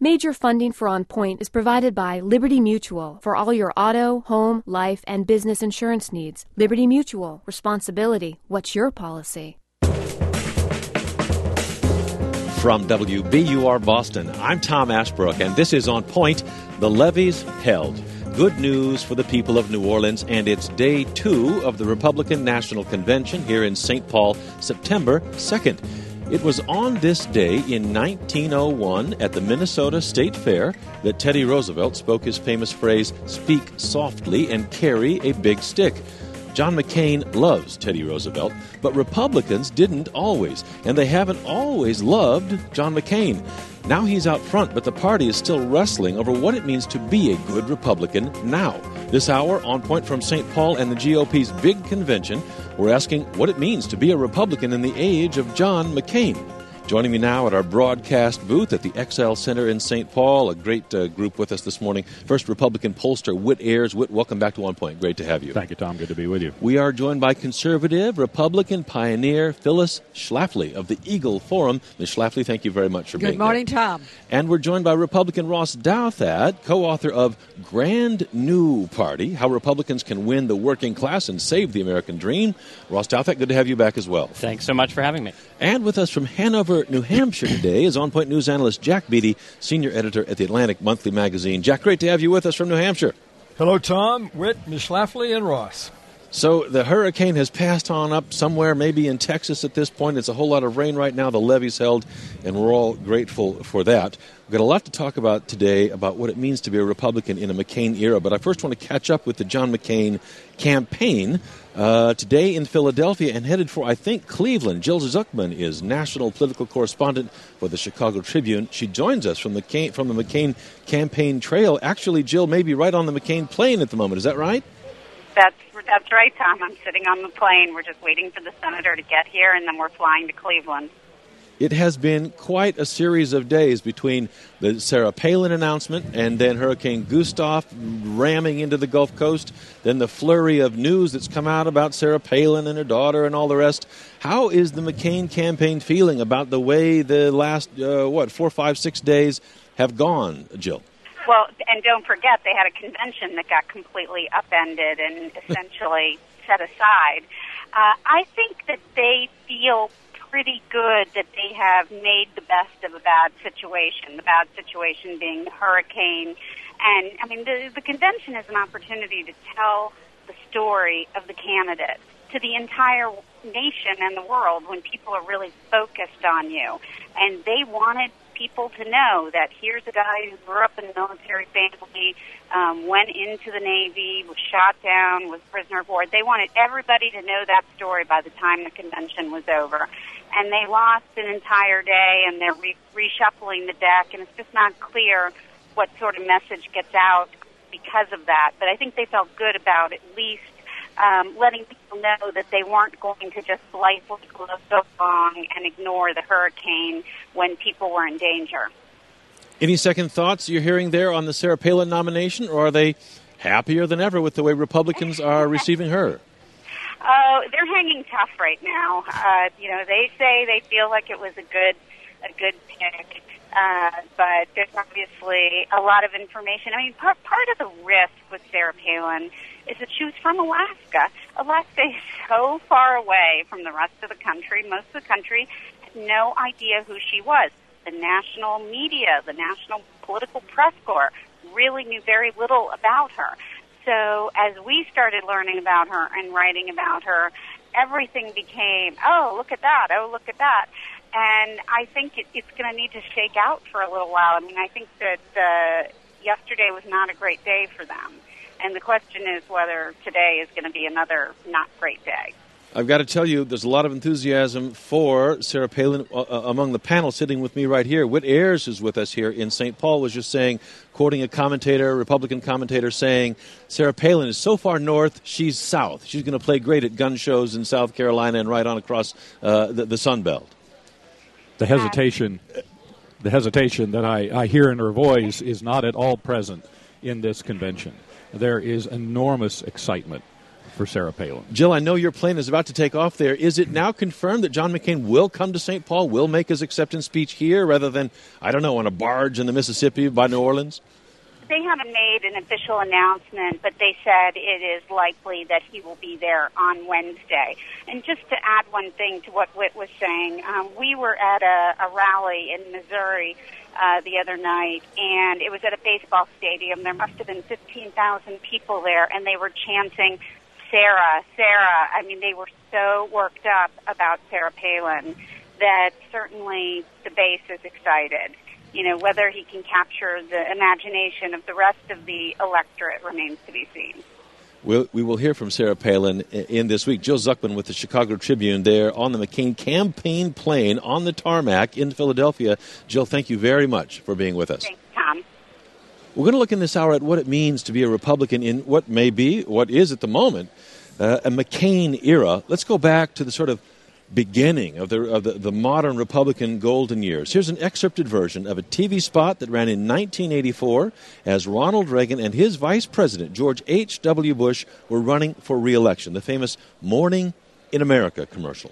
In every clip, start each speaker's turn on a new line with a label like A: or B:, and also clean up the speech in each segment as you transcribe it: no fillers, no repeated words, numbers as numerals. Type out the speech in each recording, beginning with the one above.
A: Major funding for On Point is provided by Liberty Mutual for all your auto, home, life, and business insurance needs. Liberty Mutual. Responsibility. What's your policy?
B: From WBUR Boston, I'm Tom Ashbrook, and this is On Point, the levees held. Good news for the people of New Orleans, and it's day 2 of the Republican National Convention here in St. Paul, September 2nd. It was on this day in 1901 at the Minnesota State Fair that Teddy Roosevelt spoke his famous phrase, "Speak softly and carry a big stick." John McCain loves Teddy Roosevelt, but Republicans didn't always, and they haven't always loved John McCain. Now he's out front, but the party is still wrestling over what it means to be a good Republican now. This hour, On Point from St. Paul and the GOP's big convention, we're asking what it means to be a Republican in the age of John McCain. Joining me now at our broadcast booth at the XL Center in St. Paul, a great group with us this morning. First, Republican pollster Whit Ayers. Whit, welcome back to On Point. Great to have you.
C: Thank you, Tom. Good to be with you.
B: We are joined by conservative Republican pioneer Phyllis Schlafly of the Eagle Forum. Ms. Schlafly, thank you very much for being here.
D: Good morning, Tom.
B: And we're joined by Republican Ross Douthat, co-author of Grand New Party, How Republicans Can Win the Working Class and Save the American Dream. Ross Douthat, good to have you back as well.
E: Thanks so much for having me.
B: And with us from Hanover, New Hampshire today is On Point News analyst Jack Beatty, senior editor at the Atlantic Monthly magazine. Jack, great to have you with us from New Hampshire.
F: Hello, Tom, Whit, Ms. Schlafly, and Ross.
B: So the hurricane has passed on up somewhere, maybe in Texas at this point. It's a whole lot of rain right now. The levees held, and we're all grateful for that. We've got a lot to talk about today about what it means to be a Republican in a McCain era. But I first want to catch up with the John McCain campaign. Today in Philadelphia and headed for, I think, Cleveland. Jill Zuckman is national political correspondent for the Chicago Tribune. She joins us from the McCain campaign trail. Actually, Jill may be right on the McCain plane at the moment. Is that right?
G: That's right, Tom. I'm sitting on the plane. We're just waiting for the senator to get here, and then we're flying to Cleveland.
B: It has been quite a series of days between the Sarah Palin announcement and then Hurricane Gustav ramming into the Gulf Coast, then the flurry of news that's come out about Sarah Palin and her daughter and all the rest. How is the McCain campaign feeling about the way the last, 4, 5, 6 days have gone, Jill?
G: Well, and don't forget, they had a convention that got completely upended and essentially set aside. I think that they feel pretty good that they have made the best of a bad situation, the bad situation being the hurricane. And, I mean, the convention is an opportunity to tell the story of the candidate to the entire nation and the world when people are really focused on you. And they wanted people to know that here's a guy who grew up in a military family, went into the Navy, was shot down, was prisoner of war. They wanted everybody to know that story by the time the convention was over. And they lost an entire day, and they're reshuffling the deck, and it's just not clear what sort of message gets out because of that. But I think they felt good about at least letting people know that they weren't going to just blithely go along and ignore the hurricane when people were in danger.
B: Any second thoughts you're hearing there on the Sarah Palin nomination, or are they happier than ever with the way Republicans are receiving her?
G: Oh, they're hanging tough right now. They say they feel like it was a good pick, but there's obviously a lot of information. I mean, part of the risk with Sarah Palin is that she was from Alaska. Alaska is so far away from the rest of the country. Most of the country had no idea who she was. The national media, the national political press corps really knew very little about her. So as we started learning about her and writing about her, everything became, oh, look at that, oh, look at that. And I think it's going to need to shake out for a little while. I mean, I think that yesterday was not a great day for them. And the question is whether today is going to be another not great day.
B: I've got to tell you, there's a lot of enthusiasm for Sarah Palin among the panel sitting with me right here. Whit Ayers is with us here in St. Paul, was just saying, quoting a Republican commentator, saying, Sarah Palin is so far north, she's south. She's going to play great at gun shows in South Carolina and right on across the Sun Belt.
C: The hesitation that I hear in her voice is not at all present in this convention. There is enormous excitement for Sarah Palin.
B: Jill, I know your plane is about to take off there. Is it now confirmed that John McCain will come to St. Paul, will make his acceptance speech here rather than, I don't know, on a barge in the Mississippi by New Orleans?
G: They haven't made an official announcement, but they said it is likely that he will be there on Wednesday. And just to add one thing to what Whit was saying, we were at a rally in Missouri the other night, and it was at a baseball stadium. There must have been 15,000 people there, and they were chanting, Sarah, Sarah. I mean, they were so worked up about Sarah Palin that certainly the base is excited. You know, whether he can capture the imagination of the rest of the electorate remains to be seen.
B: We will hear from Sarah Palin in this week. Jill Zuckman with the Chicago Tribune there on the McCain campaign plane on the tarmac in Philadelphia. Jill, thank you very much for being with us.
G: Thanks, Tom.
B: We're going to look in this hour at what it means to be a Republican in what may be, what is at the moment, a McCain era. Let's go back to the sort of beginning of the modern Republican golden years. Here's an excerpted version of a TV spot that ran in 1984 as Ronald Reagan and his vice president, George H.W. Bush, were running for re-election, the famous Morning in America commercial.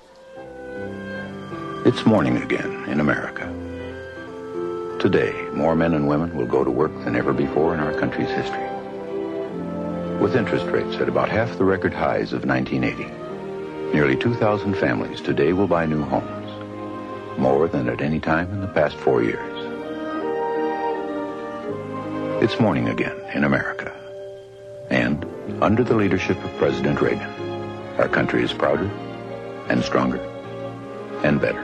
D: It's morning again in America. Today, more men and women will go to work than ever before in our country's history. With interest rates at about half the record highs of 1980, nearly 2,000 families today will buy new homes, more than at any time in the past 4 years. It's morning again in America. And under the leadership of President Reagan, our country is prouder and stronger and better.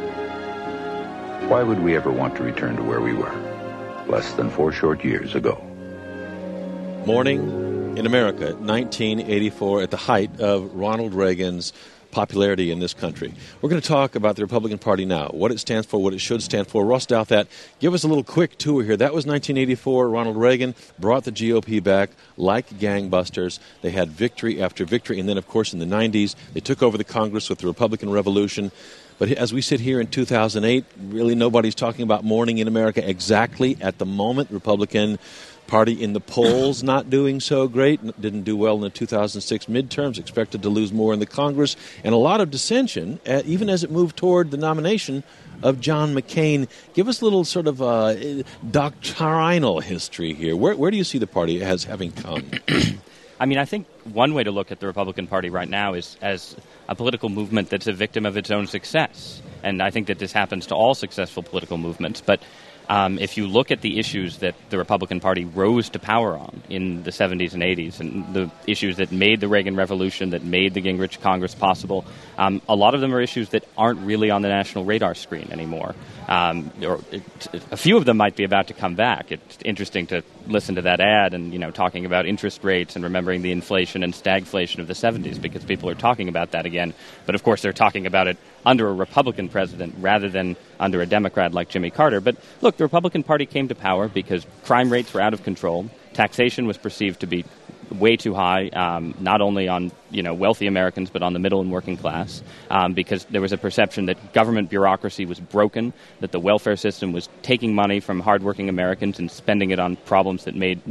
D: Why would we ever want to return to where we were less than 4 short years ago?
B: Morning in America, 1984, at the height of Ronald Reagan's popularity in this country. We're going to talk about the Republican Party now, what it stands for, what it should stand for. Ross Douthat, give us a little quick tour here. That was 1984. Ronald Reagan brought the GOP back like gangbusters. They had victory after victory. And then, of course, in the 90s, they took over the Congress with the Republican Revolution. But as we sit here in 2008, really nobody's talking about morning in America exactly at the moment. Republican Party in the polls not doing so great, didn't do well in the 2006 midterms, expected to lose more in the Congress, and a lot of dissension, even as it moved toward the nomination of John McCain. Give us a little sort of doctrinal history here. Where do you see the party as having come?
E: I mean, I think one way to look at the Republican Party right now is as a political movement that's a victim of its own success. And I think that this happens to all successful political movements. But if you look at the issues that the Republican Party rose to power on in the 70s and 80s, and the issues that made the Reagan Revolution, that made the Gingrich Congress possible, a lot of them are issues that aren't really on the national radar screen anymore. A few of them might be about to come back. It's interesting to listen to that ad and, talking about interest rates and remembering the inflation and stagflation of the 70s, because people are talking about that again. But, of course, they're talking about it under a Republican president rather than under a Democrat like Jimmy Carter. But, look, the Republican Party came to power because crime rates were out of control. Taxation was perceived to be way too high, not only on wealthy Americans, but on the middle and working class, because there was a perception that government bureaucracy was broken, that the welfare system was taking money from hardworking Americans and spending it on problems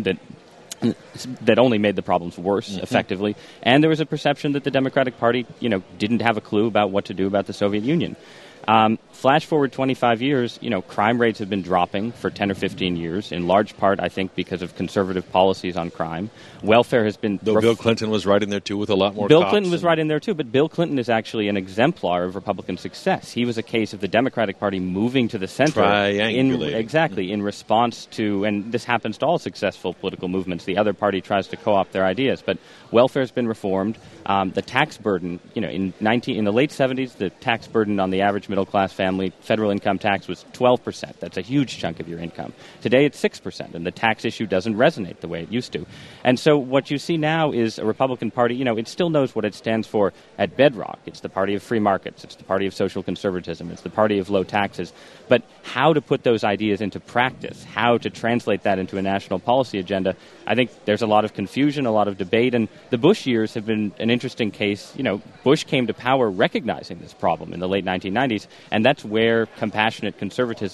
E: that only made the problems worse, effectively. And there was a perception that the Democratic Party, didn't have a clue about what to do about the Soviet Union. Flash forward 25 years, crime rates have been dropping for 10 or 15 years, in large part, I think, because of conservative policies on crime. Welfare has been...
B: Though Bill Clinton was right in there, too, with a lot more
E: Bill Clinton was right in there, too, but Bill Clinton is actually an exemplar of Republican success. He was a case of the Democratic Party moving to the center.
B: Triangulating.
E: In response to, and this happens to all successful political movements, the other party tries to co-opt their ideas, but welfare has been reformed. The tax burden, in the late 70s, the tax burden on the average middle-class family, federal income tax was 12%. That's a huge chunk of your income. Today it's 6%, and the tax issue doesn't resonate the way it used to. And so what you see now is a Republican Party, it still knows what it stands for at bedrock. It's the party of free markets. It's the party of social conservatism. It's the party of low taxes. But how to put those ideas into practice, how to translate that into a national policy agenda, I think there's a lot of confusion, a lot of debate, and the Bush years have been an interesting case. Bush came to power recognizing this problem in the late 1990s, and that's where compassionate conservatism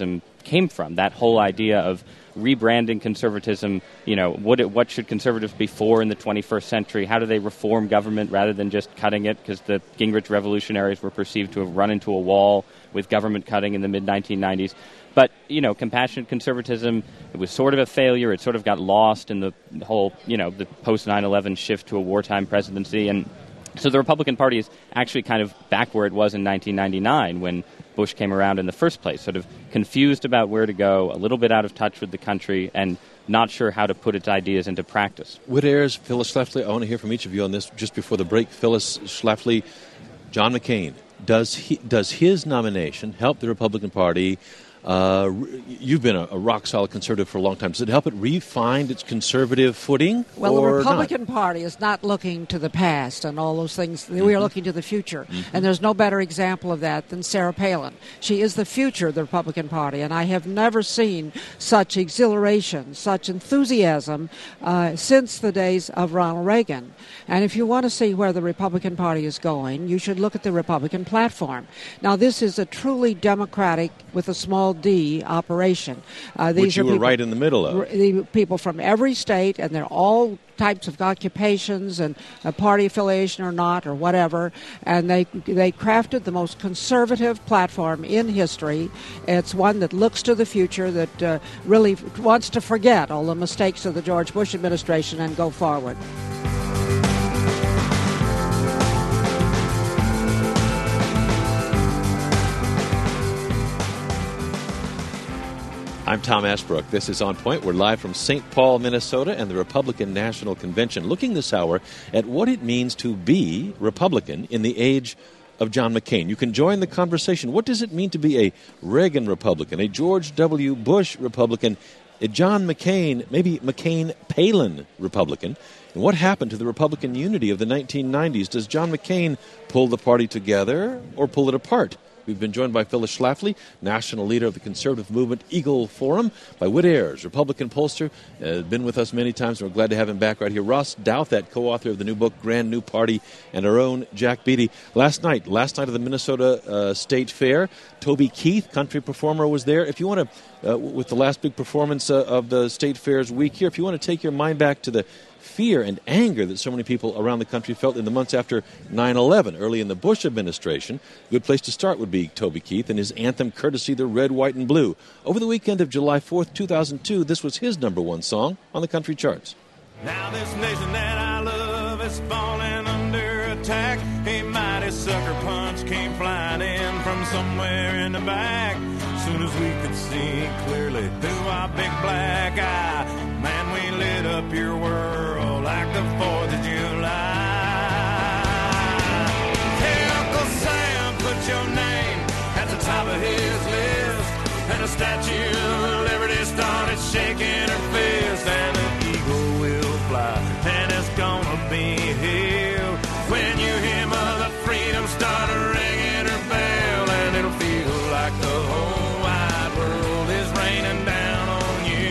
E: came from, that whole idea of rebranding conservatism. What should conservatives be for in the 21st century? How do they reform government rather than just cutting it? Because the Gingrich revolutionaries were perceived to have run into a wall with government cutting in the mid-1990s. But, compassionate conservatism, it was sort of a failure. It sort of got lost in the whole, the post-9/11 shift to a wartime presidency. And so the Republican Party is actually kind of back where it was in 1999 when Bush came around in the first place, sort of confused about where to go, a little bit out of touch with the country, and not sure how to put its ideas into practice.
B: Whit Ayers, Phyllis Schlafly, I want to hear from each of you on this just before the break. Phyllis Schlafly, John McCain, does his nomination help the Republican Party? You've been a rock-solid conservative for a long time. Does it help it refine its conservative footing?
H: Well, the
B: or
H: Republican
B: not?
H: Party is not looking to the past and all those things. We are looking to the future.
B: Mm-hmm.
H: And there's no better example of that than Sarah Palin. She is the future of the Republican Party, and I have never seen such exhilaration, such enthusiasm since the days of Ronald Reagan. And if you want to see where the Republican Party is going, you should look at the Republican platform. Now, this is a truly democratic, with a small D, operation.
B: Which you were right in the middle of.
H: The people from every state, and they're all types of occupations and party affiliation or not or whatever, and they crafted the most conservative platform in history. It's one that looks to the future, that really wants to forget all the mistakes of the George Bush administration and go forward.
B: I'm Tom Ashbrook. This is On Point. We're live from St. Paul, Minnesota, and the Republican National Convention, looking this hour at what it means to be Republican in the age of John McCain. You can join the conversation. What does it mean to be a Reagan Republican, a George W. Bush Republican, a John McCain, maybe McCain-Palin Republican? And what happened to the Republican unity of the 1990s? Does John McCain pull the party together or pull it apart? We've been joined by Phyllis Schlafly, national leader of the conservative movement Eagle Forum, by Whit Ayers, Republican pollster, been with us many times, and we're glad to have him back right here. Ross Douthat, co-author of the new book, Grand New Party, and our own Jack Beatty. Last night of the Minnesota State Fair, Toby Keith, country performer, was there. If you want to, with the last big performance of the State Fair's week here, if you want to take your mind back to the fear and anger that so many people around the country felt in the months after 9/11, early in the Bush administration, a good place to start would be Toby Keith and his anthem, courtesy the Red, White, and Blue. Over the weekend of July 4th, 2002, this was his number one song on the country charts.
I: Now this nation that I love is falling under attack. A mighty sucker punch came flying in from somewhere in the back. Soon as we could see clearly through our big black eye, man, we lit up your world like the 4th of July. Hey, Uncle Sam, put your name at the top of his list, and the Statue of Liberty started shaking her fist, and an eagle will fly, and it's gonna be here when you hear Mother Freedom start ringing her bell, and it'll feel like the whole wide world is raining down on you.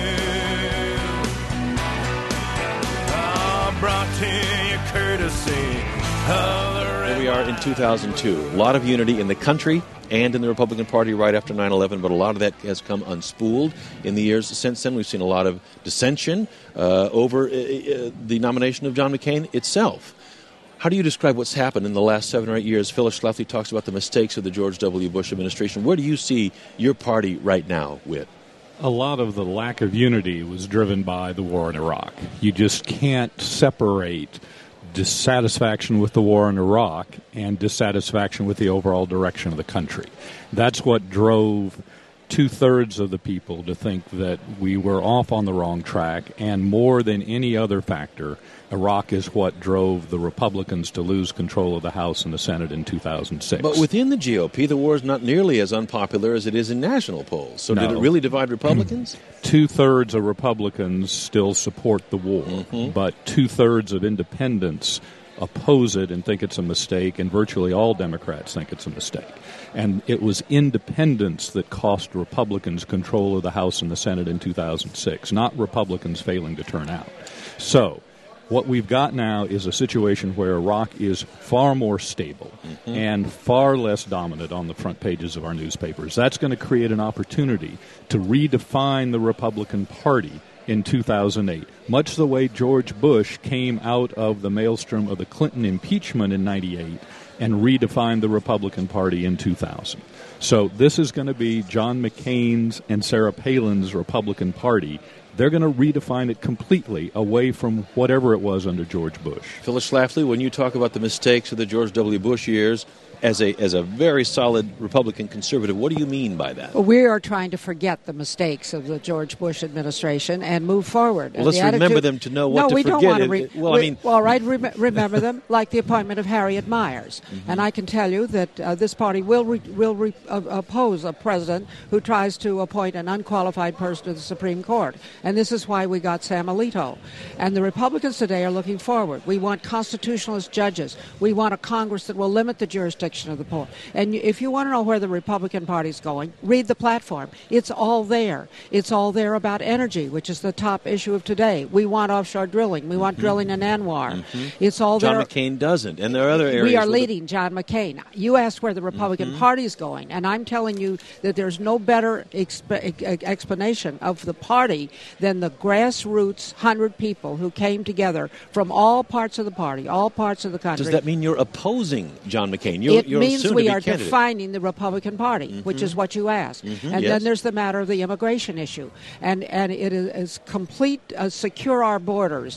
I: Brought to you courtesy of the Red.
B: Here we are in 2002. A lot of unity in the country and in the Republican Party right after 9/11, but a lot of that has come unspooled in the years since then. We've seen a lot of dissension over the nomination of John McCain itself. How do you describe what's happened in the last 7 or 8 years? Phyllis Schlafly talks about the mistakes of the George W. Bush administration. Where do you see your party right now, Whit?
C: A lot of the lack of unity was driven by the war in Iraq. You just can't separate dissatisfaction with the war in Iraq and dissatisfaction with the overall direction of the country. That's what drove two-thirds of the people to think that we were off on the wrong track, and more than any other factor, Iraq is what drove the Republicans to lose control of the House and the Senate in 2006.
B: But within the GOP, the war is not nearly as unpopular as it is in national polls. So
C: No.
B: did it really divide Republicans?
C: Two-thirds of Republicans still support the war, but two-thirds of independents oppose it and think it's a mistake, and virtually all Democrats think it's a mistake. And it was independents that cost Republicans control of the House and the Senate in 2006, not Republicans failing to turn out. So What we've got now is a situation where Iraq is far more stable and far less dominant on the front pages of our newspapers. That's going to create an opportunity to redefine the Republican Party in 2008, much the way George Bush came out of the maelstrom of the Clinton impeachment in 98 and redefined the Republican Party in 2000. So this is going to be John McCain's and Sarah Palin's Republican Party. They're going to redefine it completely away from whatever it was under George Bush.
B: Phyllis Schlafly, when you talk about the mistakes of the George W. Bush years, as a very solid Republican conservative, what do you mean by that?
H: Well, we are trying to forget the mistakes of the George Bush administration and move forward.
B: Well, let's remember them to know what to forget.
H: No, we don't want to remember them, like the appointment of Harriet Miers. And I can tell you that this party will oppose a president who tries to appoint an unqualified person to the Supreme Court. And this is why we got Sam Alito. And the Republicans today are looking forward. We want constitutionalist judges. We want a Congress that will limit the jurisdiction of the poll. And if you want to know where the Republican Party is going, read the platform. It's all there. It's all there about energy, which is the top issue of today. We want offshore drilling. We want drilling in Anwar. It's all there.
B: John McCain doesn't, and there are other areas.
H: We are leading John McCain. You asked where the Republican Party is going, and I'm telling you that there's no better explanation of the party than the grassroots 100 people who came together from all parts of the party, all parts of the country.
B: Does that mean you're opposing John McCain?
H: It means we are defining the Republican Party, which is what you asked. And then there's the matter of the immigration issue. And it is complete, secure our borders,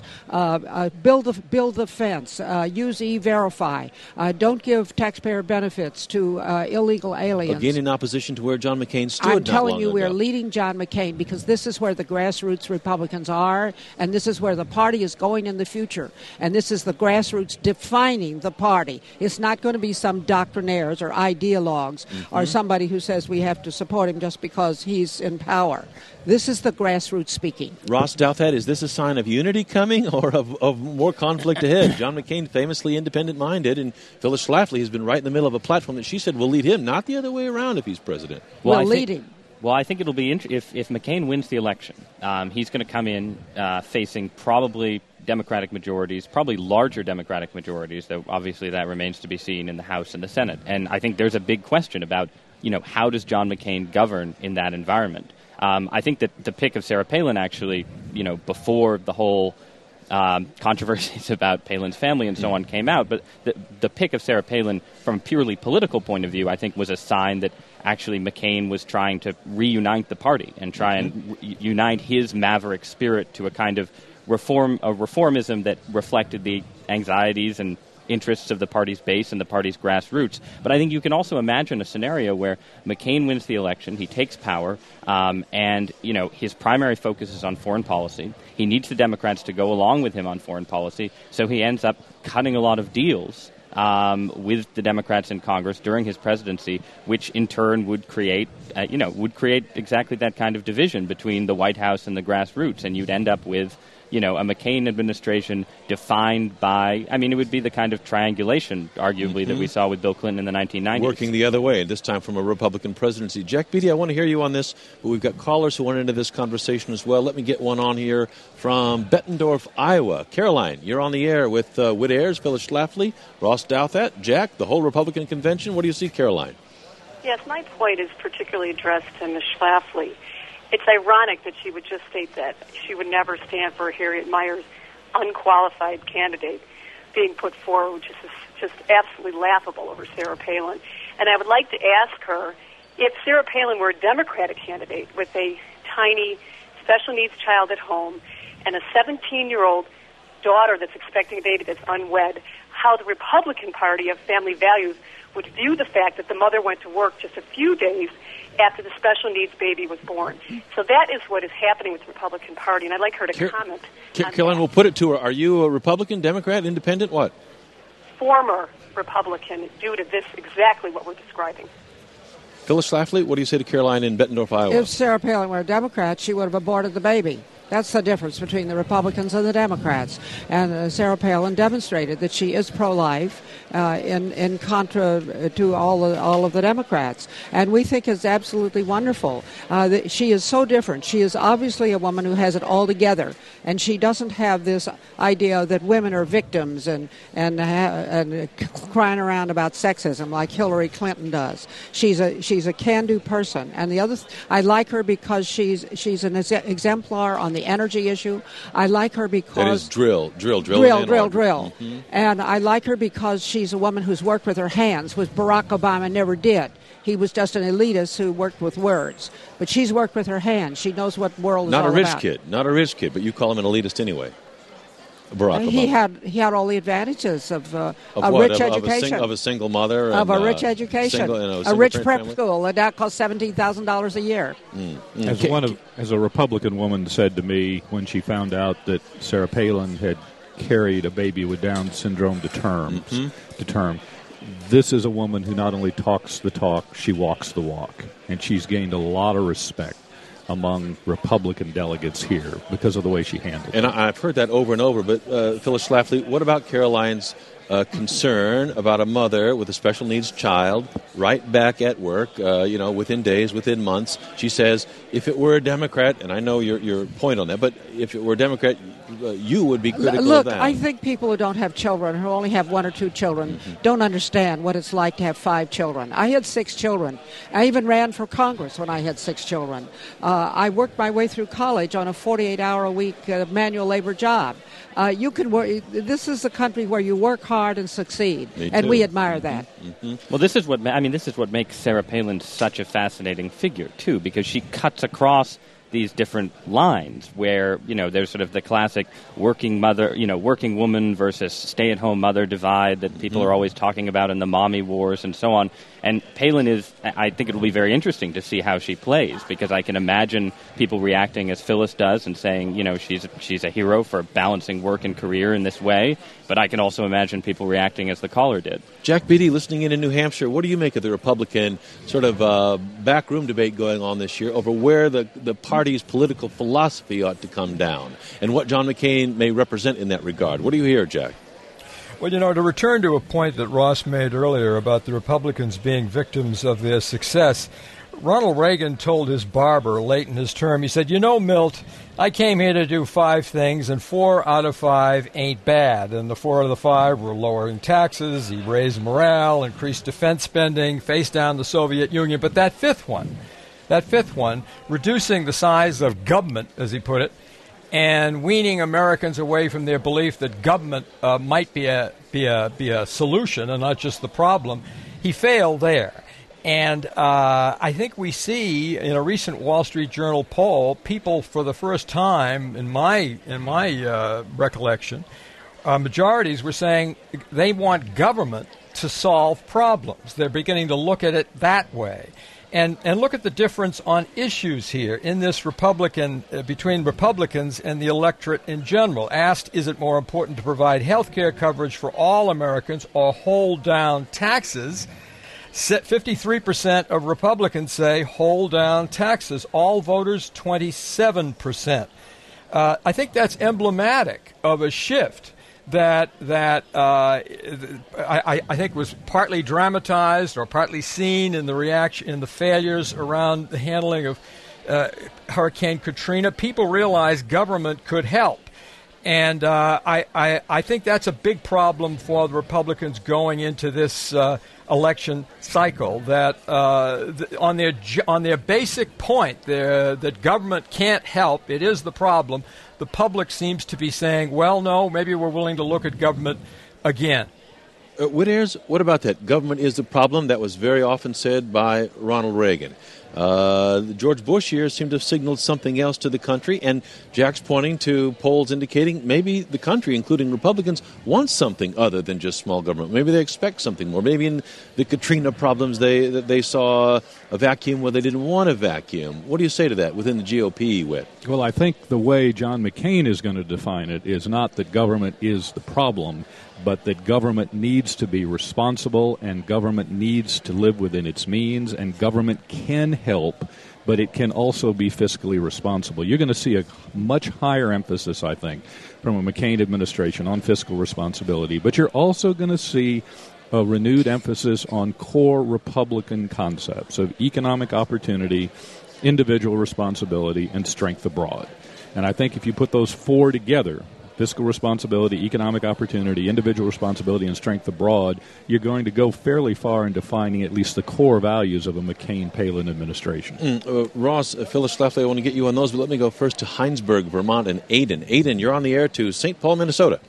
H: build the fence, use E-Verify, don't give taxpayer benefits to illegal aliens.
B: Again, in opposition to where John McCain stood.
H: I'm telling you, we're leading John McCain because this is where the grassroots Republicans are, and this is where the party is going in the future. And this is the grassroots defining the party. It's not going to be some doctrinaires or ideologues or somebody who says we have to support him just because he's in power. This is the grassroots speaking.
B: Ross Douthat, is this a sign of unity coming or of more conflict ahead? John McCain, famously independent-minded, and Phyllis Schlafly has been right in the middle of a platform that she said will lead him, not the other way around if he's president.
H: We'll lead him.
E: Well, I think it'll be if McCain wins the election, he's going to come in facing probably Democratic majorities, probably larger Democratic majorities, though obviously that remains to be seen in the House and the Senate. And I think there's a big question about, how does John McCain govern in that environment? I think that the pick of Sarah Palin actually, before the whole controversies about Palin's family and so on came out, but the pick of Sarah Palin from a purely political point of view, I think, was a sign that actually McCain was trying to reunite the party and try and unite his maverick spirit to a kind of reformism that reflected the anxieties and interests of the party's base and the party's grassroots. But I think you can also imagine a scenario where McCain wins the election, he takes power, and his primary focus is on foreign policy. He needs the Democrats to go along with him on foreign policy, so he ends up cutting a lot of deals with the Democrats in Congress during his presidency, which in turn would create exactly that kind of division between the White House and the grassroots, and you'd end up with a McCain administration defined by, it would be the kind of triangulation, arguably, that we saw with Bill Clinton in the 1990s.
B: Working the other way, this time from a Republican presidency. Jack Beatty, I want to hear you on this, but we've got callers who want into this conversation as well. Let me get one on here from Bettendorf, Iowa. Caroline, you're on the air with Whit Ayers, Phyllis Schlafly, Ross Douthat, Jack, the whole Republican convention. What do you see, Caroline?
J: Yes, my point is particularly addressed to Ms. Schlafly. It's ironic that she would just state that she would never stand for Harriet Miers' unqualified candidate being put forward, which is just absolutely laughable over Sarah Palin. And I would like to ask her if Sarah Palin were a Democratic candidate with a tiny special needs child at home and a 17-year-old daughter that's expecting a baby that's unwed, how the Republican Party of Family Values would view the fact that the mother went to work just a few days after the special needs baby was born. So that is what is happening with the Republican Party, and I'd like her to comment.
B: Caroline, we'll put it to her. Are you a Republican, Democrat, Independent, what?
J: Former Republican, due to this, exactly what we're describing.
B: Phyllis Schlafly, what do you say to Caroline in Bettendorf, Iowa?
H: If Sarah Palin were a Democrat, she would have aborted the baby. That's the difference between the Republicans and the Democrats. And Sarah Palin demonstrated that she is pro-life in contra to all of the Democrats. And we think it's absolutely wonderful. That she is so different. She is obviously a woman who has it all together. And she doesn't have this idea that women are victims and crying around about sexism like Hillary Clinton does. She's a can-do person. And the other, I like her because she's an exemplar on the energy issue. I like her because...
B: That is drill.
H: Mm-hmm. And I like her because she's a woman who's worked with her hands, which Barack Obama never did. He was just an elitist who worked with words. But she's worked with her hands. She knows what world is all about.
B: Not a rich kid, but you call him an elitist anyway. Barack Obama.
H: He had all the advantages of rich education.
B: Of a single mother.
H: Of a rich education. A rich prep school. And that costs $17,000 a year.
C: As a Republican woman said to me when she found out that Sarah Palin had carried a baby with Down syndrome to term, this is a woman who not only talks the talk, she walks the walk. And she's gained a lot of respect among Republican delegates here because of the way she handled it.
B: And I've heard that over and over, but Phyllis Schlafly, what about Caroline's concern about a mother with a special needs child right back at work, within days, within months? She says, if it were a Democrat, and I know your point on that, but if it were a Democrat, you would be critical of that.
H: Look, I think people who don't have children, who only have 1 or 2 children, don't understand what it's like to have 5 children. I had 6 children. I even ran for Congress when I had 6 children. I worked my way through college on a 48-hour-a-week manual labor job. You can work. This is a country where you work hard and succeed, and we admire that.
E: Well, this is what makes Sarah Palin such a fascinating figure too, because she cuts across these different lines where, there's sort of the classic working woman versus stay-at-home mother divide that people are always talking about in the mommy wars and so on. And Palin I think it'll be very interesting to see how she plays, because I can imagine people reacting as Phyllis does and saying, she's a hero for balancing work and career in this way. But I can also imagine people reacting as the caller did.
B: Jack Beatty, listening in New Hampshire, what do you make of the Republican sort of backroom debate going on this year over where the party's political philosophy ought to come down and what John McCain may represent in that regard? What do you hear, Jack?
F: Well, to return to a point that Ross made earlier about the Republicans being victims of their success, Ronald Reagan told his barber late in his term, he said, Milt, I came here to do 5 things, and 4 out of 5 ain't bad. And the 4 out of the 5 were lowering taxes, he raised morale, increased defense spending, faced down the Soviet Union. But that fifth one, reducing the size of government, as he put it, and weaning Americans away from their belief that government might be a solution and not just the problem, he failed there. And I think we see in a recent Wall Street Journal poll, people for the first time in my recollection, majorities were saying they want government to solve problems. They're beginning to look at it that way. And look at the difference on issues here in this between Republicans and the electorate in general. Asked, is it more important to provide health care coverage for all Americans or hold down taxes? 53% of Republicans say hold down taxes. All voters, 27%. I think that's emblematic of a shift that I think was partly dramatized or partly seen in the reaction, in the failures around the handling of Hurricane Katrina. People realized government could help. And I think that's a big problem for the Republicans going into this election cycle, that on their basic point that government can't help, it is the problem, the public seems to be saying, well, no, maybe we're willing to look at government again.
B: What about that? Government is the problem. That was very often said by Ronald Reagan. The George Bush years seem to have signaled something else to the country, and Jack's pointing to polls indicating maybe the country, including Republicans, wants something other than just small government. Maybe they expect something more. Maybe in the Katrina problems they saw a vacuum where they didn't want a vacuum. What do you say to that within the GOP, Whit?
C: Well, I think the way John McCain is going to define it is not that government is the problem, but that government needs to be responsible and government needs to live within its means, and government can help but it can also be fiscally responsible. You're going to see a much higher emphasis, I think, from a McCain administration on fiscal responsibility, but you're also going to see a renewed emphasis on core Republican concepts of economic opportunity, individual responsibility, and strength abroad. And I think if you put those four together, fiscal responsibility, economic opportunity, individual responsibility, and strength abroad, you're going to go fairly far in defining at least the core values of a McCain-Palin administration.
B: Ross, Phyllis Schlafly, I want to get you on those, but let me go first to Heinsberg, Vermont, and Aiden. Aiden, you're on the air to St. Paul, Minnesota.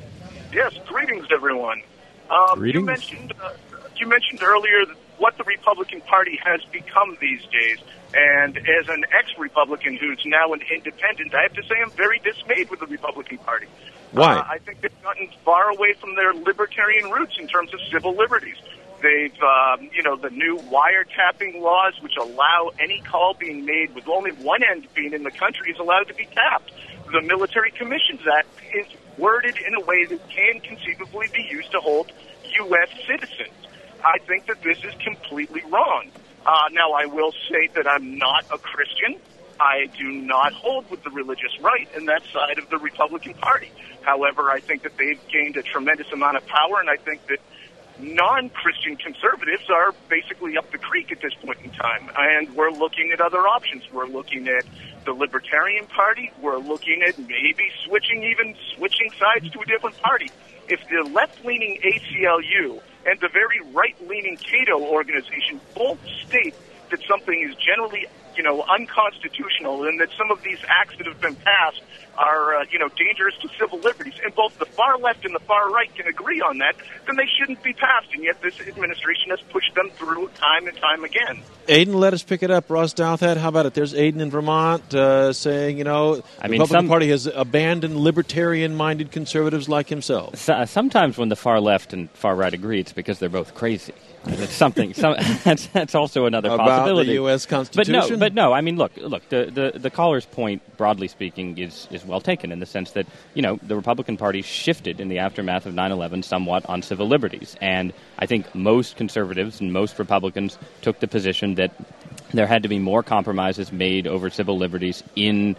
K: Yes, greetings, everyone.
C: Greetings.
K: You mentioned earlier what the Republican Party has become these days. And as an ex-Republican who's now an independent, I have to say I'm very dismayed with the Republican Party.
B: Why?
K: I think they've gotten far away from their libertarian roots in terms of civil liberties. They've, the new wiretapping laws, which allow any call being made with only one end being in the country is allowed to be tapped. The Military Commissions Act is worded in a way that can conceivably be used to hold U.S. citizens. I think that this is completely wrong. Now, I will say that I'm not a Christian. I do not hold with the religious right in that side of the Republican Party. However, I think that they've gained a tremendous amount of power, and I think that non-Christian conservatives are basically up the creek at this point in time. And we're looking at other options. We're looking at the Libertarian Party. We're looking at maybe switching sides to a different party. If the left-leaning ACLU and the very right-leaning Cato organization both state that something is generally, unconstitutional and that some of these acts that have been passed are, dangerous to civil liberties, and both the far left and the far right can agree on that, then they shouldn't be passed, and yet this administration has pushed them through time and time again.
B: Aiden, let us pick it up. Ross Douthat, how about it? There's Aiden in Vermont saying, the Republican Party has abandoned libertarian-minded conservatives like himself.
E: Sometimes when the far left and far right agree, it's because they're both crazy. And it's something. That's also another possibility.
B: About the U.S. Constitution?
E: But no. I mean, look. The caller's point, broadly speaking, is well taken in the sense that the Republican Party shifted in the aftermath of 9/11 somewhat on civil liberties, and I think most conservatives and most Republicans took the position that there had to be more compromises made over civil liberties in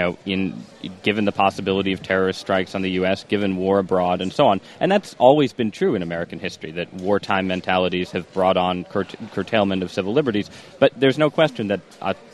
E: given the possibility of terrorist strikes on the U.S., given war abroad, and so on. And that's always been true in American history, that wartime mentalities have brought on curtailment of civil liberties. But there's no question that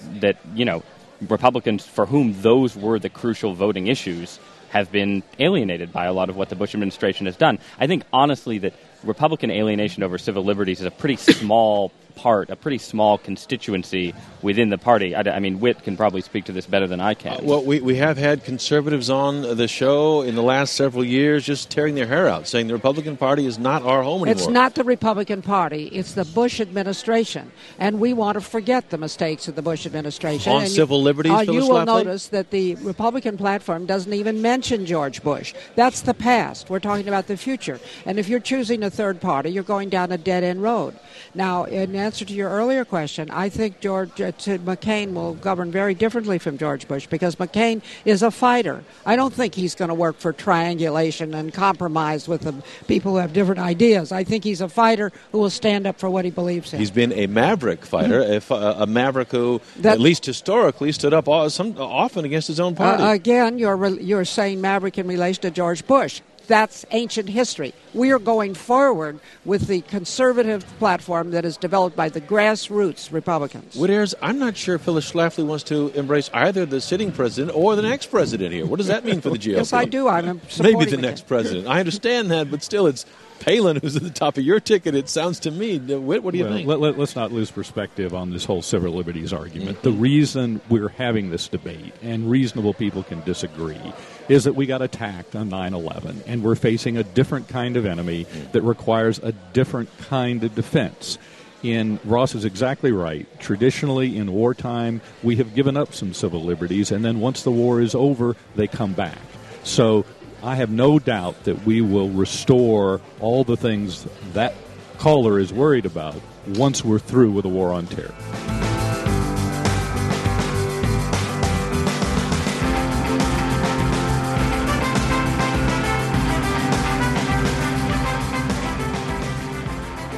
E: Republicans, for whom those were the crucial voting issues, have been alienated by a lot of what the Bush administration has done. I think, honestly, that Republican alienation over civil liberties is a pretty small part, a pretty small constituency within the party. I mean, Whit can probably speak to this better than I can.
B: Well, we have had conservatives on the show in the last several years just tearing their hair out, saying the Republican Party is not our home anymore.
H: It's not the Republican Party. It's the Bush administration. And we want to forget the mistakes of the Bush administration.
B: On civil liberties, Phyllis
H: you will
B: Schlafly?
H: notice that the Republican platform doesn't even mention George Bush. That's the past. We're talking about the future. And if you're choosing a third party, you're going down a dead-end road. Now, in answer to your earlier question, I think McCain will govern very differently from George Bush because McCain is a fighter. I don't think he's going to work for triangulation and compromise with the people who have different ideas. I think he's a fighter who will stand up for what he believes in.
B: He's been a maverick fighter, a maverick who, at least historically, stood up often against his own party.
H: Again, you're saying maverick in relation to George Bush. That's ancient history. We are going forward with the conservative platform that is developed by the grassroots Republicans.
B: Whit, I'm not sure Phyllis Schlafly wants to embrace either the sitting president or the next president here. What does that mean for the GOP?
H: Yes, I do. I'm supporting
B: Maybe the next president. I understand that, but still, it's Palin who's at the top of your ticket, it sounds to me. Whit, what do you think?
C: Let's not lose perspective on this whole civil liberties argument. The reason we're having this debate, and reasonable people can disagree, is that we got attacked on 9/11, and we're facing a different kind of enemy that requires a different kind of defense. Ross is exactly right. Traditionally, in wartime, we have given up some civil liberties, and then once the war is over, they come back. So I have no doubt that we will restore all the things that caller is worried about once we're through with the war on terror.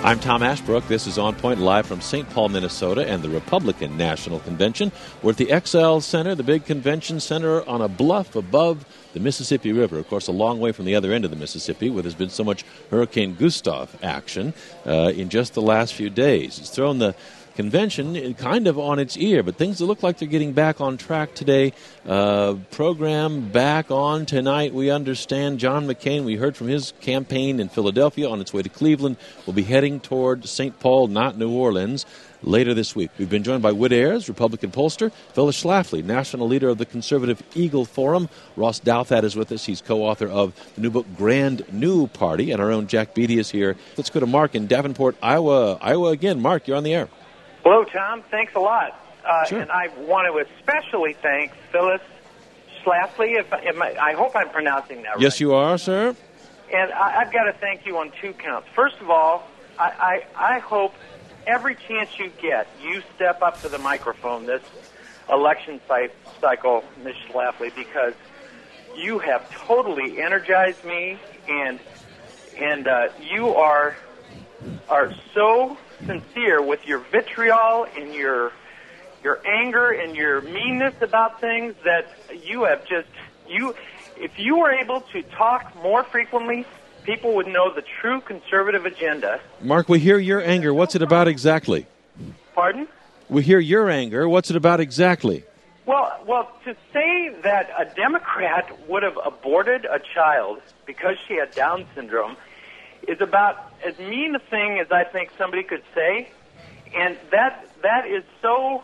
B: I'm Tom Ashbrook. This is On Point, live from St. Paul, Minnesota, and the Republican National Convention. We're at the XL Center, the big convention center on a bluff above the Mississippi River. Of course, a long way from the other end of the Mississippi, where there's been so much Hurricane Gustav action in just the last few days. It's thrown the convention kind of on its ear, but things look like they're getting back on track today. Program back on tonight, we understand. John McCain, we heard from his campaign in Philadelphia on its way to Cleveland, will be heading toward St. Paul, not New Orleans, later this week. We've been joined by Whit Ayers, Republican pollster, Phyllis Schlafly, national leader of the conservative Eagle Forum. Ross Douthat is with us. He's co-author of the new book, Grand New Party, and our own Jack Beatty is here. Let's go to Mark in Davenport, Iowa. Iowa again. Mark, you're on the air.
L: Hello, Tom. Thanks a lot.
B: Sure.
L: And I want to especially thank Phyllis Schlafly. I hope I'm pronouncing that right.
B: Yes, you are, sir.
L: And I've got to thank you on two counts. First of all, I hope every chance you get, you step up to the microphone this election cycle, Ms. Schlafly, because you have totally energized me, and you are so sincere with your vitriol and your anger and your meanness about things that you have if you were able to talk more frequently, people would know the true conservative agenda.
B: Mark, we hear your anger. What's it about exactly?
L: Pardon?
B: We hear your anger. What's it about exactly?
L: Well, to say that a Democrat would have aborted a child because she had Down syndrome is about as mean a thing as I think somebody could say, and that is so.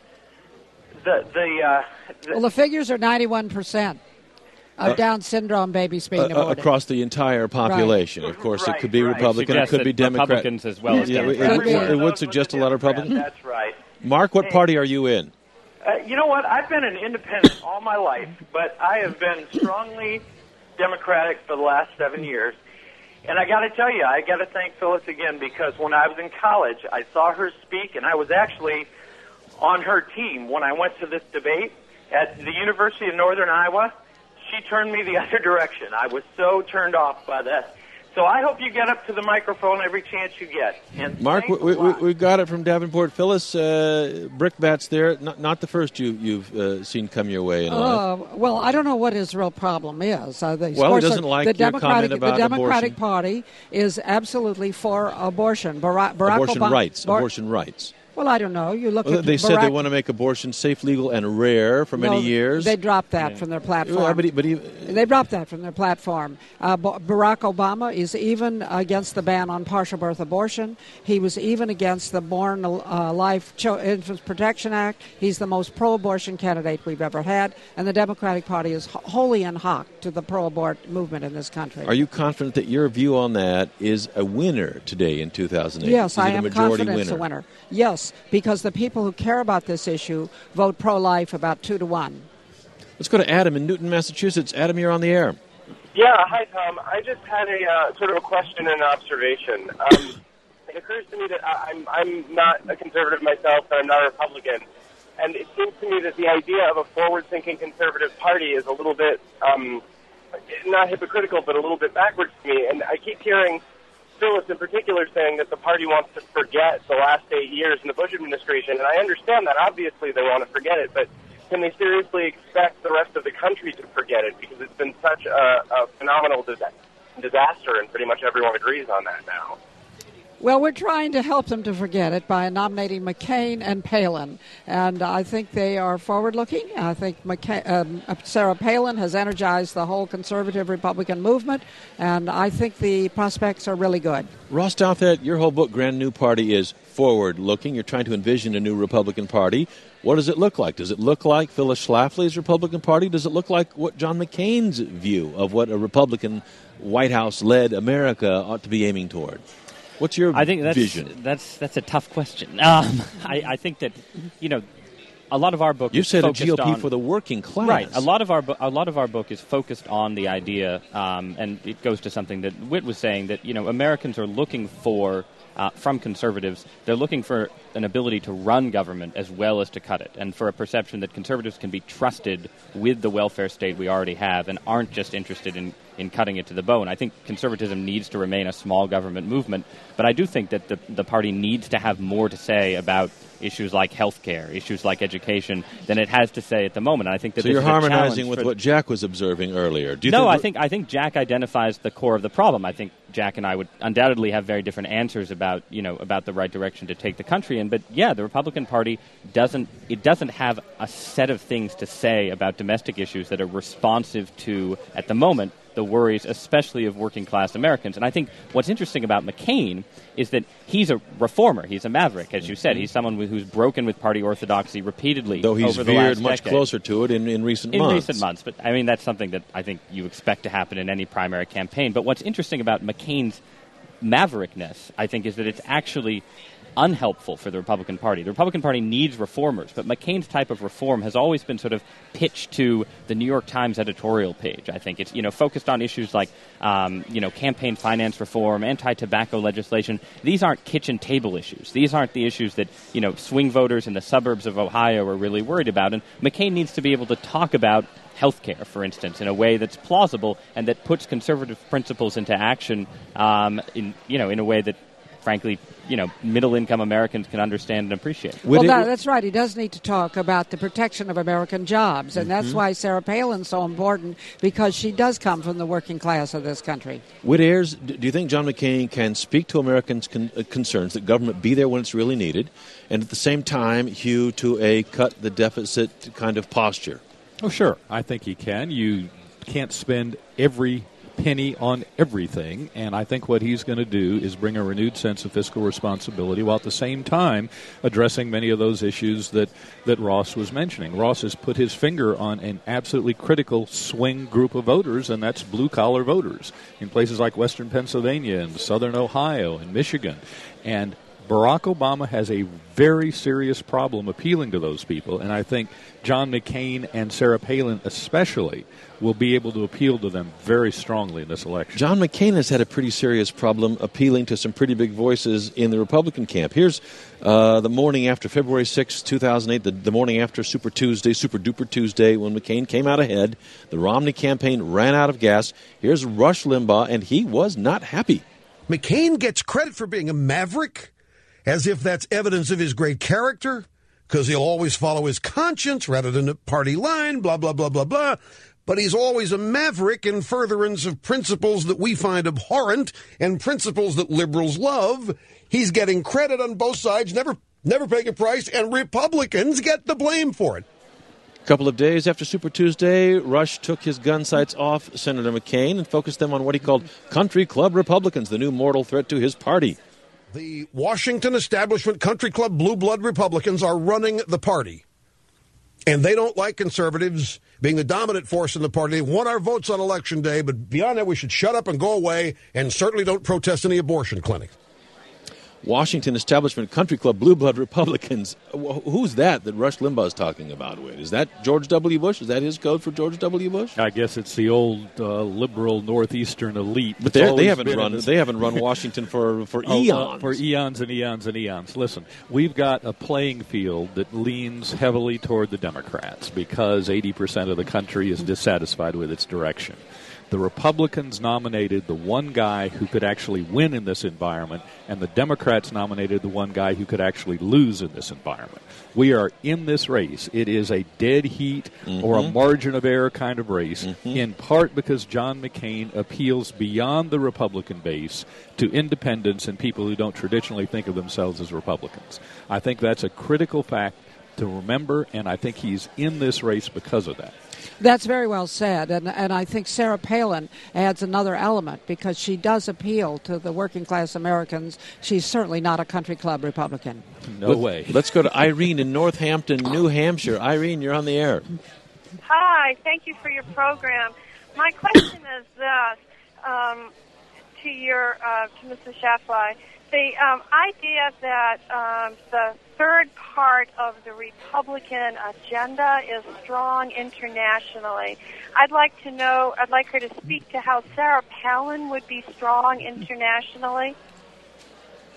H: The figures are 91% of Down syndrome babies being aborted
B: across the entire population.
H: Right.
B: Of course,
L: Right,
B: it could be
L: right.
B: Republican, it could be Democrat.
E: Republicans as well as
B: Democrats. It would suggest a lot of Republicans.
L: That's right.
B: Mark, what party are you in?
L: You know what? I've been an independent all my life, but I have been strongly Democratic for the last 7 years. And I got to tell you, I got to thank Phyllis again, because when I was in college, I saw her speak, and I was actually on her team when I went to this debate at the University of Northern Iowa. She turned me the other direction. I was so turned off by that. So I hope you get up to the microphone every chance you get. And
B: Mark, we got it from Davenport. Phyllis, brickbats there. Not the first you've seen come your way in life.
H: Well, I don't know what his real problem is.
B: He doesn't like your comment about
H: the Democratic
B: abortion.
H: Party is absolutely for abortion. Barack
B: Abortion
H: Obama,
B: rights. Abortion rights.
H: Well, I don't know. You look at
B: they said
H: Barack,
B: they want to make abortion safe, legal, and rare for many years.
H: They dropped that from their platform.
B: Well,
H: They dropped that from their platform. Barack Obama is even against the ban on partial birth abortion. He was even against the Born Life Infant Protection Act. He's the most pro-abortion candidate we've ever had, and the Democratic Party is wholly in hock to the pro-abort movement in this country.
B: Are you confident that your view on that is a winner today in 2008?
H: Yes, I am
B: majority
H: confident it's a winner. Yes, because the people who care about this issue vote pro-life about 2-1.
B: Let's go to Adam in Newton, Massachusetts. Adam, you're on the air.
M: Yeah, hi, Tom. I just had a sort of a question and an observation. It occurs to me that I'm not a conservative myself, and I'm not a Republican. And it seems to me that the idea of a forward-thinking conservative party is a little bit, not hypocritical, but a little bit backwards to me. And I keep hearing Phyllis in particular saying that the party wants to forget the last 8 years in the Bush administration, and I understand that. Obviously they want to forget it, but can they seriously expect the rest of the country to forget it? Because it's been such a phenomenal disaster, and pretty much everyone agrees on that now.
H: Well, we're trying to help them to forget it by nominating McCain and Palin, and I think they are forward-looking. I think Sarah Palin has energized the whole conservative Republican movement, and I think the prospects are really good.
B: Ross Douthat, your whole book, Grand New Party, is forward-looking. You're trying to envision a new Republican Party. What does it look like? Does it look like Phyllis Schlafly's Republican Party? Does it look like what John McCain's view of what a Republican White House-led America ought to be aiming toward? What's your vision?
E: That's a tough question. I think that, a lot of our book.
B: You said a
E: focused
B: GOP
E: on,
B: for the working class,
E: right? A lot of our book is focused on the idea, and it goes to something that Whit was saying, that Americans are looking for from conservatives. They're looking for an ability to run government as well as to cut it, and for a perception that conservatives can be trusted with the welfare state we already have and aren't just interested in cutting it to the bone. I think conservatism needs to remain a small government movement, but I do think that the party needs to have more to say about issues like health care, issues like education, than it has to say at the moment. And I think that
B: so you're harmonizing with what Jack was observing earlier. Do you
E: I think Jack identifies the core of the problem. I think Jack and I would undoubtedly have very different answers about the right direction to take the country in. But yeah, the Republican Party doesn't have a set of things to say about domestic issues that are responsive to, at the moment, the worries, especially of working-class Americans. And I think what's interesting about McCain is that he's a reformer. He's a maverick, as you said. He's someone who's broken with party orthodoxy repeatedly over the last decade.
B: Though he's veered much closer to it in recent months.
E: In recent months. But, I mean, that's something that I think you expect to happen in any primary campaign. But what's interesting about McCain's maverickness, I think, is that it's actually unhelpful for the Republican Party. The Republican Party needs reformers, but McCain's type of reform has always been sort of pitched to the New York Times editorial page. I think it's focused on issues like campaign finance reform, anti-tobacco legislation. These aren't kitchen table issues. These aren't the issues that swing voters in the suburbs of Ohio are really worried about. And McCain needs to be able to talk about health care, for instance, in a way that's plausible and that puts conservative principles into action in a way that, frankly, middle-income Americans can understand and appreciate.
H: Well, that's right. He does need to talk about the protection of American jobs, and that's why Sarah Palin's so important, because she does come from the working class of this country.
B: Whit Ayers, do you think John McCain can speak to Americans' concerns that government be there when it's really needed, and at the same time hew to a cut-the-deficit kind of posture?
C: Oh, sure. I think he can. You can't spend every penny on everything, and I think what he's going to do is bring a renewed sense of fiscal responsibility while at the same time addressing many of those issues that Ross was mentioning. Ross has put his finger on an absolutely critical swing group of voters, and that's blue-collar voters in places like western Pennsylvania and southern Ohio and Michigan. And Barack Obama has a very serious problem appealing to those people, and I think John McCain and Sarah Palin especially will be able to appeal to them very strongly in this election.
B: John McCain has had a pretty serious problem appealing to some pretty big voices in the Republican camp. Here's the morning after February 6, 2008, the morning after Super Duper Tuesday, when McCain came out ahead. The Romney campaign ran out of gas. Here's Rush Limbaugh, and he was not happy.
N: McCain gets credit for being a maverick, as if that's evidence of his great character, because he'll always follow his conscience rather than a party line, blah, blah, blah, blah, blah. But he's always a maverick in furtherance of principles that we find abhorrent and principles that liberals love. He's getting credit on both sides, never paying a price, and Republicans get the blame for it.
B: A couple of days after Super Tuesday, Rush took his gun sights off Senator McCain and focused them on what he called country club Republicans, the new mortal threat to his party.
N: The Washington establishment country club blue blood Republicans are running the party. And they don't like conservatives being the dominant force in the party. They want our votes on Election Day, but beyond that, we should shut up and go away, and certainly don't protest any abortion clinics.
B: Washington establishment country club blue blood Republicans. Who's that Rush Limbaugh is talking about with? Is that George W. Bush? Is that his code for George W. Bush?
C: I guess it's the old liberal northeastern elite.
B: But they haven't run Washington for eons.
C: For eons and eons and eons. Listen, we've got a playing field that leans heavily toward the Democrats because 80% of the country is dissatisfied with its direction. The Republicans nominated the one guy who could actually win in this environment, and the Democrats nominated the one guy who could actually lose in this environment. We are in this race. It is a dead heat or a margin of error kind of race, in part because John McCain appeals beyond the Republican base to independents and people who don't traditionally think of themselves as Republicans. I think that's a critical fact to remember, and I think he's in this race because of that.
H: That's very well said, and I think Sarah Palin adds another element because she does appeal to the working class Americans. She's certainly not a country club Republican.
C: No way.
B: Let's go to Irene in Northampton, New Hampshire. Irene, you're on the air.
O: Hi, thank you for your program. My question is this, to Mrs. Schafly. The idea that the third part of the Republican agenda is strong internationally. I'd like her to speak to how Sarah Palin would be strong internationally.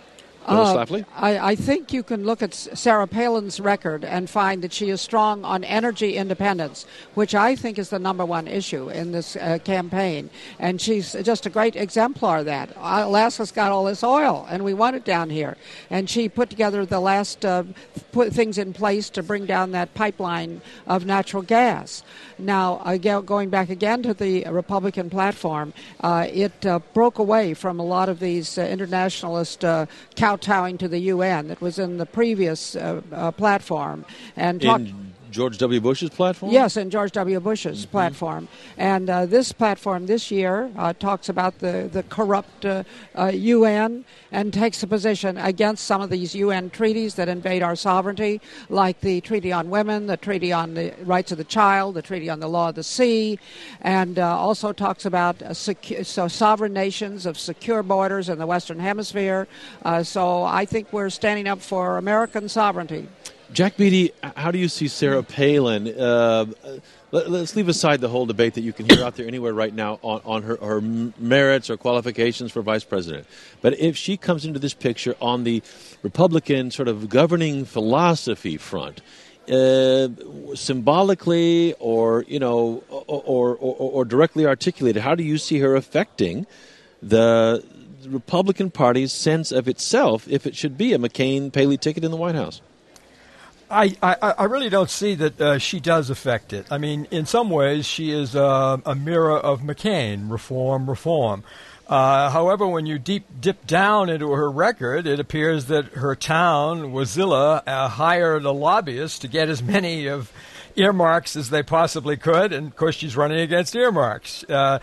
B: Schlafly?
H: I think you can look at Sarah Palin's record and find that she is strong on energy independence, which I think is the number one issue in this campaign. And she's just a great exemplar of that. Alaska's got all this oil, and we want it down here. And she put together the last put things in place to bring down that pipeline of natural gas. Now, going back again to the Republican platform, it broke away from a lot of these internationalist kowtowing to the UN that was in the previous platform. And
B: in George W. Bush's platform?
H: Yes, in George W. Bush's platform. And this platform this year talks about the corrupt UN and takes a position against some of these UN treaties that invade our sovereignty, like the Treaty on Women, the Treaty on the Rights of the Child, the Treaty on the Law of the Sea, and also talks about sovereign nations of secure borders in the Western Hemisphere. So I think we're standing up for American sovereignty.
B: Jack Beatty, how do you see Sarah Palin? Let's leave aside the whole debate that you can hear out there anywhere right now on her merits or qualifications for vice president. But if she comes into this picture on the Republican sort of governing philosophy front, symbolically or directly articulated, how do you see her affecting the Republican Party's sense of itself if it should be a McCain-Paley ticket in the White House?
F: I really don't see that she does affect it. I mean, in some ways, she is a mirror of McCain, reform. However, when you dip down into her record, it appears that her town, Wasilla, hired a lobbyist to get as many of earmarks as they possibly could, and of course she's running against earmarks. So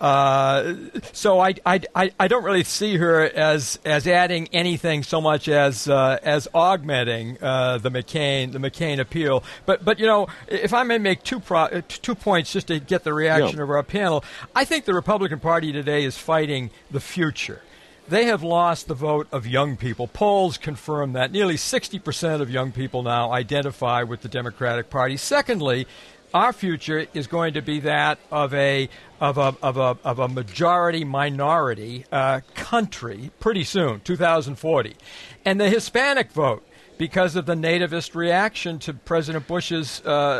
F: I don't really see her as adding anything so much as augmenting the McCain appeal. But you know, if I may make two points just to get the reaction of our panel, I think the Republican Party today is fighting the future. They have lost the vote of young people. Polls confirm that. Nearly 60% of young people now identify with the Democratic Party. Secondly, our future is going to be that of a majority minority country pretty soon, 2040. And the Hispanic vote, because of the nativist reaction to President Bush's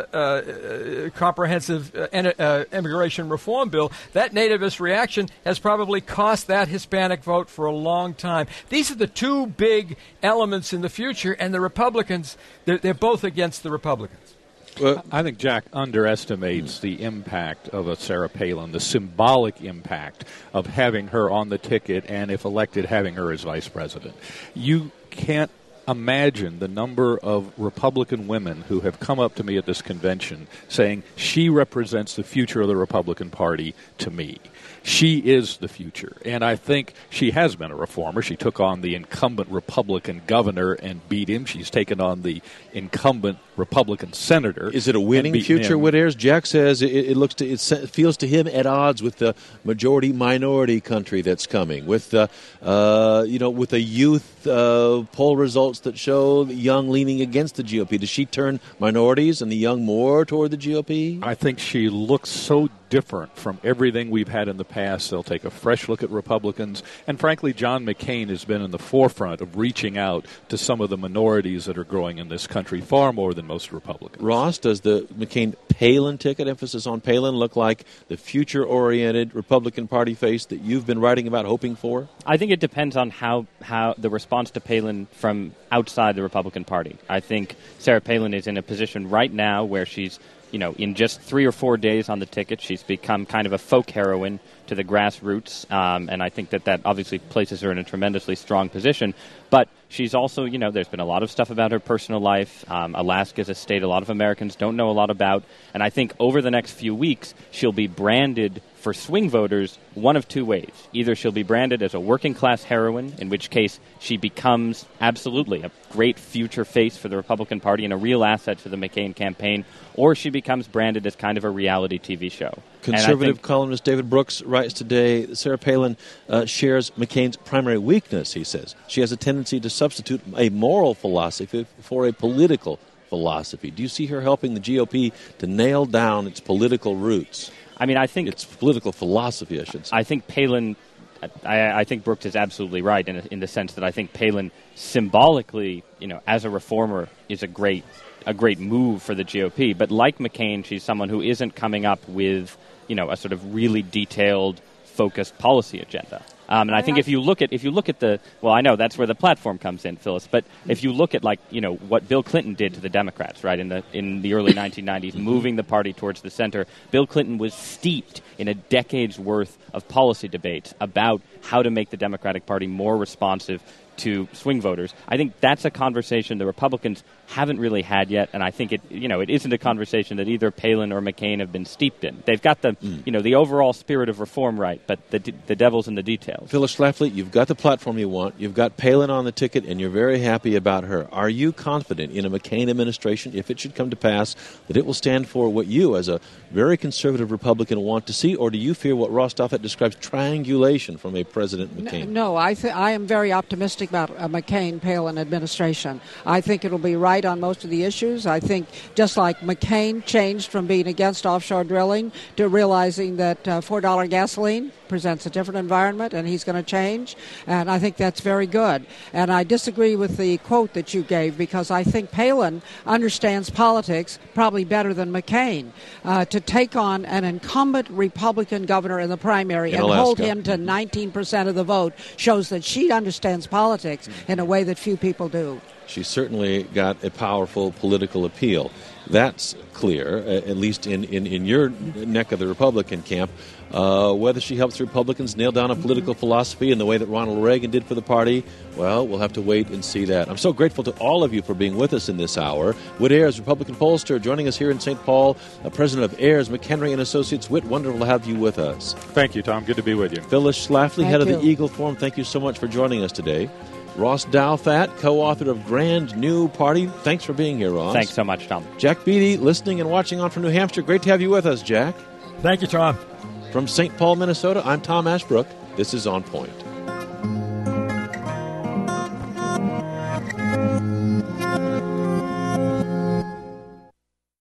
F: comprehensive immigration reform bill, that nativist reaction has probably cost that Hispanic vote for a long time. These are the two big elements in the future, and the Republicans, they're both against the Republicans.
C: Well, I think Jack underestimates the impact of a Sarah Palin, the symbolic impact of having her on the ticket and, if elected, having her as vice president. You can't imagine the number of Republican women who have come up to me at this convention saying, she represents the future of the Republican Party to me. She is the future. And I think she has been a reformer. She took on the incumbent Republican governor and beat him. She's taken on the incumbent Republican senator.
B: Is it a winning future, Whit Ayers? Jack says it feels to him at odds with the majority-minority country that's coming, with with the youth poll results that show the young leaning against the GOP. Does she turn minorities and the young more toward the GOP?
C: I think she looks so different from everything we've had in the past. They'll take a fresh look at Republicans. And frankly, John McCain has been in the forefront of reaching out to some of the minorities that are growing in this country far more than most Republicans.
B: Ross, does the McCain-Palin ticket, emphasis on Palin, look like the future-oriented Republican Party face that you've been writing about, hoping for?
E: I think it depends on how the response to Palin from outside the Republican Party. I think Sarah Palin is in a position right now where she's, in just 3 or 4 days on the ticket, she's become kind of a folk heroine to the grassroots, and I think that obviously places her in a tremendously strong position. But she's also, there's been a lot of stuff about her personal life. Alaska is a state a lot of Americans don't know a lot about, and I think over the next few weeks, she'll be branded for swing voters one of two ways. Either she'll be branded as a working-class heroine, in which case she becomes absolutely a great future face for the Republican Party and a real asset to the McCain campaign, or she becomes branded as kind of a reality TV show.
B: Conservative columnist David Brooks writes today that Sarah Palin shares McCain's primary weakness, he says. She has a tendency to substitute a moral philosophy for a political philosophy. Do you see her helping the GOP to nail down its political roots?
E: I mean, I think
B: it's political philosophy, I should say.
E: I think Palin I think Brooks is absolutely right in the sense that I think Palin symbolically, as a reformer, is a great move for the GOP. But like McCain, she's someone who isn't coming up with, a sort of really detailed, focused policy agenda. And I think if you look at I know that's where the platform comes in, Phyllis. But if you look at what Bill Clinton did to the Democrats, right, in the early 1990s, moving the party towards the center, Bill Clinton was steeped in a decade's worth of policy debates about how to make the Democratic Party more responsive to swing voters. I think that's a conversation the Republicans haven't really had yet, and I think it isn't a conversation that either Palin or McCain have been steeped in. They've got the overall spirit of reform right, but the devil's in the details.
B: Phyllis Schlafly, you've got the platform you want. You've got Palin on the ticket, and you're very happy about her. Are you confident in a McCain administration, if it should come to pass, that it will stand for what you, as a very conservative Republican, want to see, or do you fear what Ross Douthat describes triangulation from a President McCain?
H: No, I am very optimistic about a McCain-Palin administration. I think it'll be right on most of the issues. I think just like McCain changed from being against offshore drilling to realizing that $4 gasoline presents a different environment, and he's going to change, and I think that's very good. And I disagree with the quote that you gave, because I think Palin understands politics probably better than McCain. To take on an incumbent Republican governor in the primary and hold him to 19% of the vote shows that she understands politics in a way that few people do.
B: She's certainly got a powerful political appeal. That's clear, at least in your neck of the Republican camp. Whether she helps Republicans nail down a political philosophy in the way that Ronald Reagan did for the party, well, we'll have to wait and see that. I'm so grateful to all of you for being with us in this hour. Whit Ayers, Republican pollster, joining us here in St. Paul, president of Ayers, McHenry & Associates. Whit, wonderful to have you with us.
C: Thank you, Tom. Good to be with you.
B: Phyllis Schlafly, head of the Eagle Forum, thank you so much for joining us today. Ross Douthat, co-author of Grand New Party. Thanks for being here, Ross.
E: Thanks so much, Tom.
B: Jack Beatty, listening and watching on from New Hampshire. Great to have you with us, Jack.
F: Thank you, Tom.
B: From St. Paul, Minnesota, I'm Tom Ashbrook. This is On Point.